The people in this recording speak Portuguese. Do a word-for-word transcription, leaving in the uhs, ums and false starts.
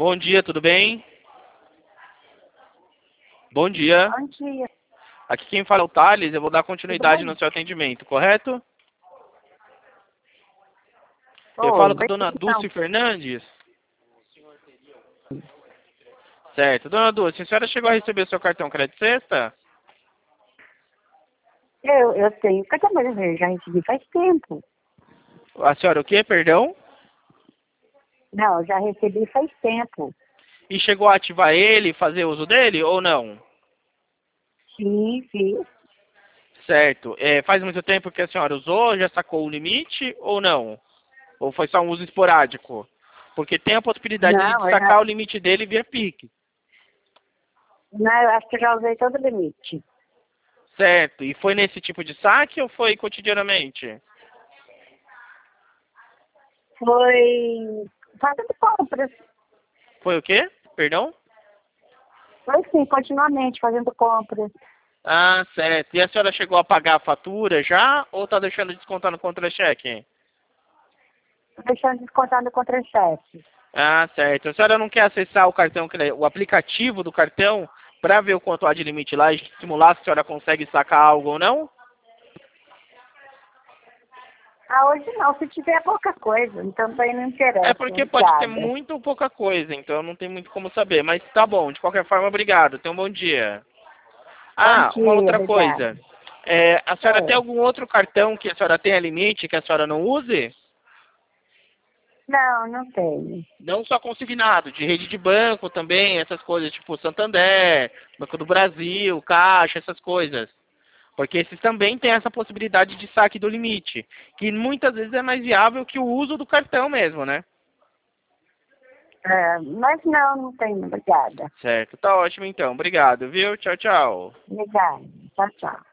Bom dia, tudo bem? Bom dia. Bom dia. Aqui quem fala é o Thales, eu vou dar Tudo continuidade bem? no seu atendimento, correto? Eu falo Oi, com a dona então, Dulce Fernandes. Certo. Dona Dulce, a senhora chegou a receber o seu cartão crédito sexta? eu, eu tenho cartão, mas eu já recebi faz tempo. A senhora o quê, perdão? Não, eu já recebi faz tempo. E chegou a ativar ele e fazer uso dele ou não? Sim, sim. Certo. É, faz muito tempo que a senhora usou, já sacou o limite ou não? Ou foi só um uso esporádico? Porque tem a possibilidade de Não, eu sacar já, o limite dele via Pix. não, eu acho que eu já usei todo o limite. Certo. E foi nesse tipo de saque ou foi cotidianamente? Foi fazendo compras. Foi o quê? Perdão? Foi sim, continuamente fazendo compras. Ah, certo. E a senhora chegou a pagar a fatura já ou tá deixando descontar no contra-cheque? Tô deixando descontar no contra-cheque. Ah, certo. A senhora não quer acessar o cartão, cre- o aplicativo do cartão para ver o quanto há de limite lá e estimular se a senhora consegue sacar algo ou não? Ah, hoje não, se tiver pouca coisa, então também não É interessa, porque pode ter obrigada. muito ou pouca coisa, então não tem muito como saber. Mas tá bom, de qualquer forma, obrigado. Tenha um bom dia. Bom Ah, uma dia, outra obrigada. coisa. É, a senhora tem Oi. algum outro cartão que a senhora tenha limite que a senhora não use? Não, não tenho. Não só consignado, de rede de banco também, essas coisas, tipo Santander, Banco do Brasil, Caixa, essas coisas. Porque esses também têm essa possibilidade de saque do limite, que muitas vezes é mais viável que o uso do cartão mesmo, né? É, mas não, não tenho, obrigada. Certo, tá ótimo então. Obrigado, viu? Tchau, tchau. Obrigada. Tchau, tchau.